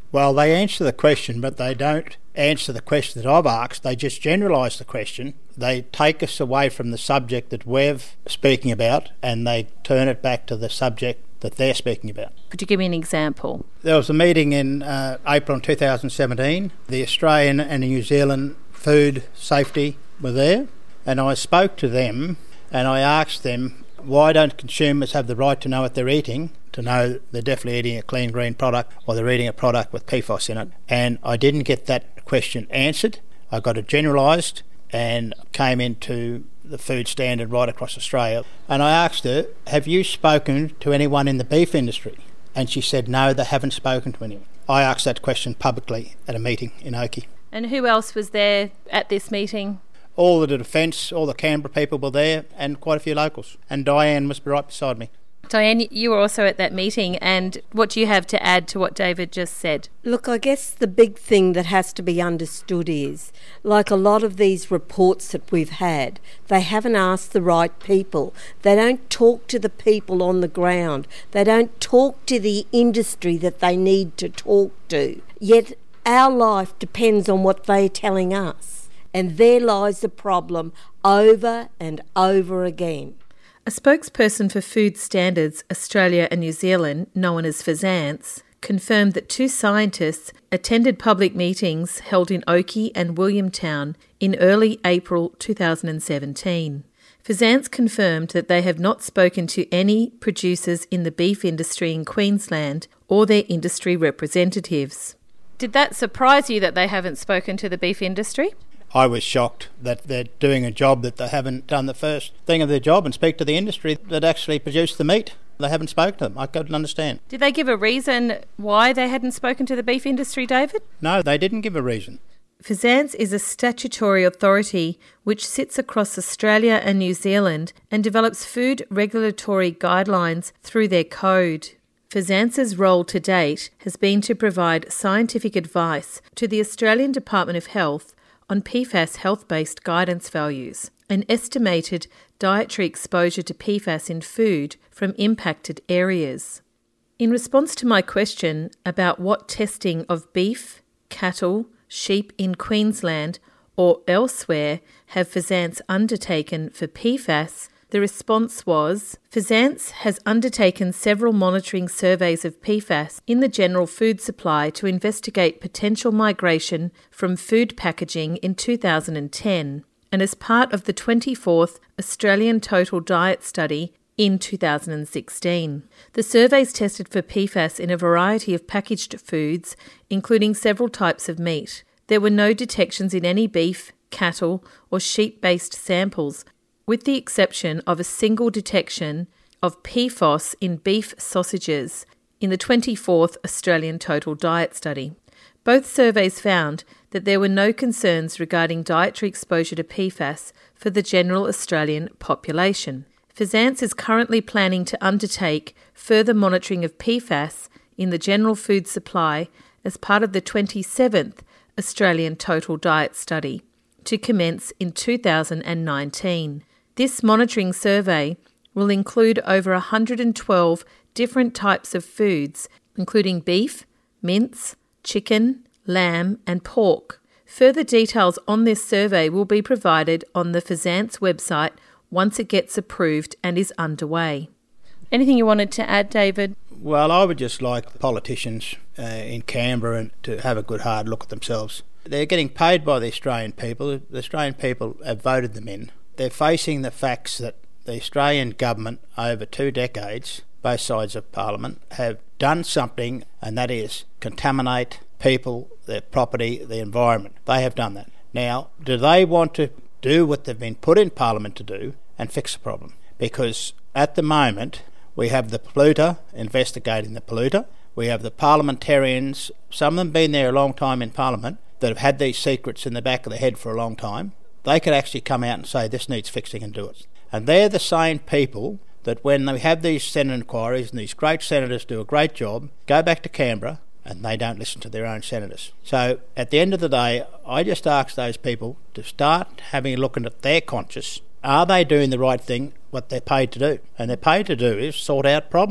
Well, they answer the question, but they don't answer the question that I've asked. They just generalise the question. They take us away from the subject that we're speaking about and they turn it back to the subject that they're speaking about. Could you give me an example? There was a meeting in uh, April two thousand seventeen. The Australian and the New Zealand food safety were there, and I spoke to them and I asked them, why don't consumers have the right to know what they're eating, to know they're definitely eating a clean green product or they're eating a product with P FOS in it? And I didn't get that question answered. I got it generalised and came into the food standard right across Australia. And I asked her, have you spoken to anyone in the beef industry? And she said, no, they haven't spoken to anyone. I asked that question publicly at a meeting in Oakey. And who else was there at this meeting? All the defence, all the Canberra people were there, and quite a few locals. And Diane was right beside me. Diane, you were also at that meeting, and what do you have to add to what David just said? Look, I guess the big thing that has to be understood is, like a lot of these reports that we've had, they haven't asked the right people. They don't talk to the people on the ground. They don't talk to the industry that they need to talk to. Yet our life depends on what they're telling us. And there lies the problem over and over again. A spokesperson for Food Standards Australia and New Zealand, known as FSANZ, confirmed that two scientists attended public meetings held in Oakey and Williamtown in early April two thousand seventeen. FSANZ confirmed that they have not spoken to any producers in the beef industry in Queensland or their industry representatives. Did that surprise you that they haven't spoken to the beef industry? I was shocked that they're doing a job that they haven't done the first thing of their job and speak to the industry that actually produced the meat. They haven't spoken to them. I couldn't understand. Did they give a reason why they hadn't spoken to the beef industry, David? No, they didn't give a reason. FSANZ is a statutory authority which sits across Australia and New Zealand and develops food regulatory guidelines through their code. FSANZ's role to date has been to provide scientific advice to the Australian Department of Health on P FAS health-based guidance values and estimated dietary exposure to P FAS in food from impacted areas. In response to my question about what testing of beef, cattle, sheep in Queensland or elsewhere have FSANZ undertaken for P FAS, the response was, FSANZ has undertaken several monitoring surveys of P FAS in the general food supply to investigate potential migration from food packaging in two thousand ten, and as part of the twenty-fourth Australian Total Diet Study in two thousand sixteen. The surveys tested for P FAS in a variety of packaged foods, including several types of meat. There were no detections in any beef, cattle or sheep-based samples, with the exception of a single detection of P FOS in beef sausages in the twenty-fourth Australian Total Diet Study. Both surveys found that there were no concerns regarding dietary exposure to P FAS for the general Australian population. FSANZ is currently planning to undertake further monitoring of P FAS in the general food supply as part of the twenty-seventh Australian Total Diet Study, to commence in two thousand nineteen. This monitoring survey will include over one hundred twelve different types of foods, including beef, mince, chicken, lamb and pork. Further details on this survey will be provided on the FSANZ website once it gets approved and is underway. Anything you wanted to add, David? Well, I would just like politicians uh, in Canberra and to have a good hard look at themselves. They're getting paid by the Australian people. The Australian people have voted them in. They're facing the facts that the Australian government over two decades, both sides of Parliament, have done something, and that is contaminate people, their property, the environment. They have done that. Now, do they want to do what they've been put in Parliament to do and fix the problem? Because at the moment, we have the polluter investigating the polluter. We have the parliamentarians, some of them been there a long time in Parliament, that have had these secrets in the back of their head for a long time. They could actually come out and say this needs fixing and do it. And they're the same people that when we have these Senate inquiries and these great senators do a great job, go back to Canberra and they don't listen to their own senators. So at the end of the day, I just ask those people to start having a look at their conscience. Are they doing the right thing, what they're paid to do? And they're paid to do is sort out problems.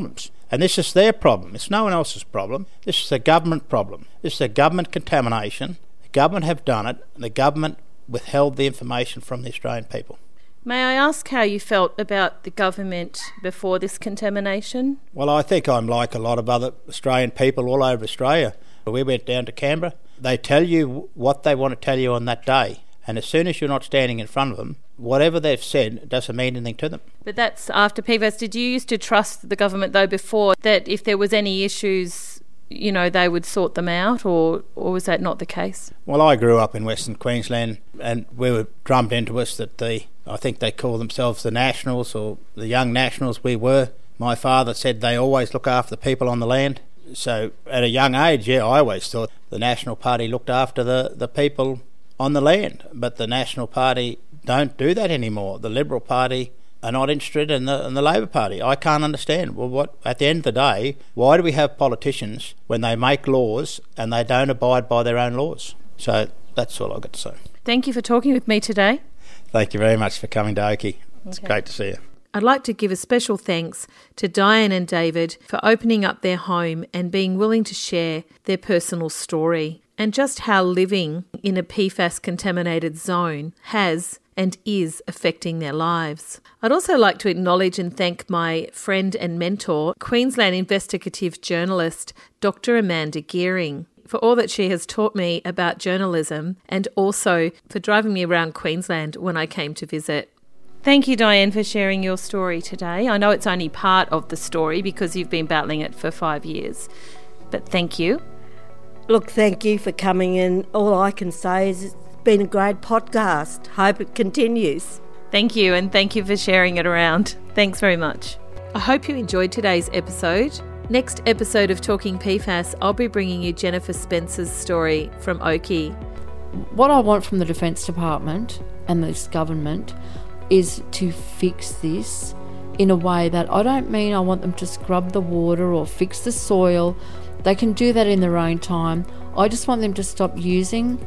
And this is their problem. It's no one else's problem. This is a government problem. This is a government contamination. The government have done it, and the government withheld the information from the Australian people. May I ask how you felt about the government before this contamination? Well, I think I'm like a lot of other Australian people all over Australia. We went down to Canberra. They tell you what they want to tell you on that day. And as soon as you're not standing in front of them, whatever they've said doesn't mean anything to them. But that's after P FAS. Did you used to trust the government, though, before, that if there was any issues, you know, they would sort them out, or, or was that not the case? Well, I grew up in Western Queensland, and we were drummed into us that the, I think they call themselves the Nationals, or the Young Nationals we were. My father said they always look after the people on the land. So at a young age, yeah, I always thought the National Party looked after the, the people on the land, but the National Party don't do that anymore. The Liberal Party are not interested in the, in the Labor Party. I can't understand. Well, what at the end of the day, why do we have politicians when they make laws and they don't abide by their own laws? So that's all I've got to say. Thank you for talking with me today. Thank you very much for coming to Oakey. It's Okay. great to see you. I'd like to give a special thanks to Diane and David for opening up their home and being willing to share their personal story, and just how living in a P FAS contaminated zone has and is affecting their lives. I'd also like to acknowledge and thank my friend and mentor, Queensland investigative journalist Doctor Amanda Gearing, for all that she has taught me about journalism, and also for driving me around Queensland when I came to visit. Thank you, Diane, for sharing your story today. I know it's only part of the story because you've been battling it for five years, but thank you. Look, thank you for coming in. All I can say is it's been a great podcast. Hope it continues. Thank you, and thank you for sharing it around. Thanks very much. I hope you enjoyed today's episode. Next episode of Talking P FAS, I'll be bringing you Jennifer Spencer's story from Oakey. What I want from the Defence Department and this government is to fix this in a way that I don't mean I want them to scrub the water or fix the soil. They can do that in their own time. I just want them to stop using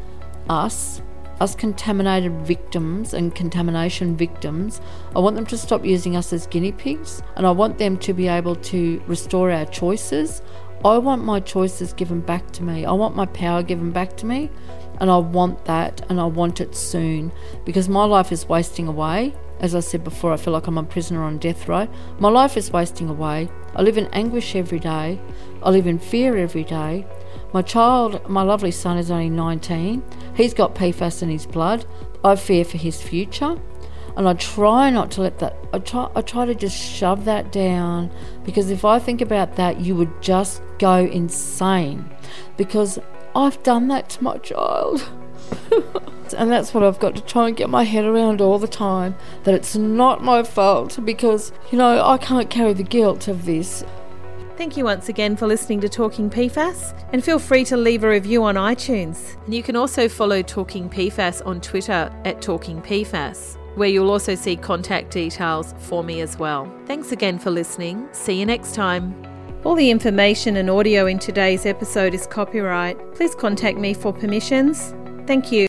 us, us contaminated victims and contamination victims. I want them to stop using us as guinea pigs, and I want them to be able to restore our choices. I want my choices given back to me. I want my power given back to me. And I want that, and I want it soon, because my life is wasting away. As I said before, I feel like I'm a prisoner on death row. My life is wasting away. I live in anguish every day. I live in fear every day. My child, my lovely son, is only nineteen. He's got P FAS in his blood. I fear for his future. And I try not to let that, I try, I try to just shove that down, because if I think about that, you would just go insane, because I've done that to my child. And that's what I've got to try and get my head around all the time, that it's not my fault, because, you know, I can't carry the guilt of this. Thank you once again for listening to Talking P FAS, and feel free to leave a review on iTunes. And you can also follow Talking P FAS on Twitter at Talking P FAS, where you'll also see contact details for me as well. Thanks again for listening. See you next time. All the information and audio in today's episode is copyright. Please contact me for permissions. Thank you.